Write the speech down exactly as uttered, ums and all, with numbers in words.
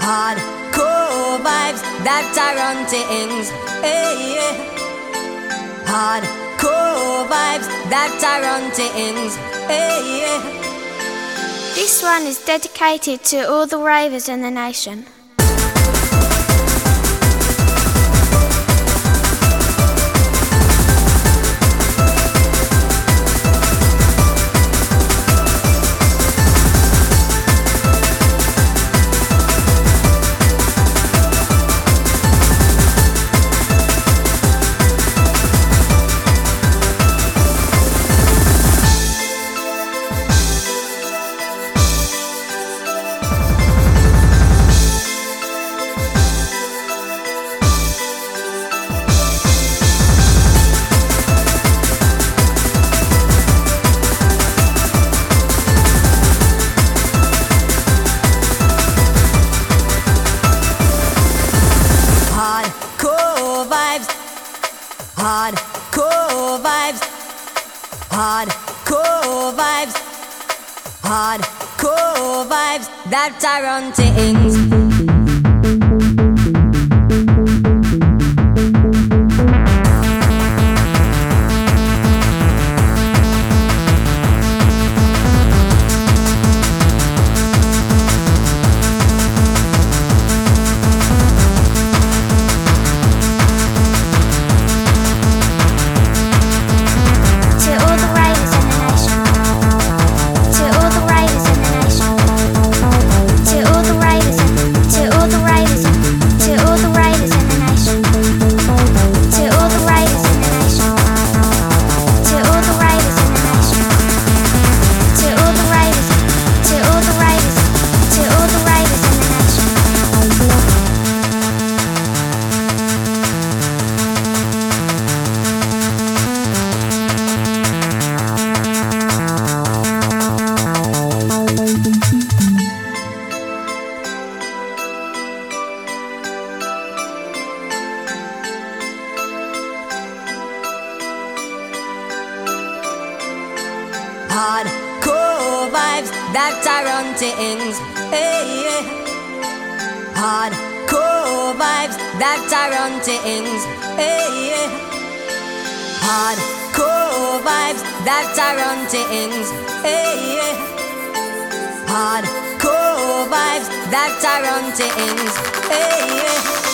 Hardcore vibes that are run things. Hey, yeah. Hardcore vibes that are run things. Hey, yeah. This one is dedicated to all the ravers in the nation. Hardcore vibes, hardcore vibes, hardcore vibes that are run things. Hardcore vibes that are run things. Hey, yeah. Hardcore vibes that are run things. Hey, yeah. Hardcore vibes that are run things. Hey, yeah. Hardcore vibes that are run things. Hey, yeah.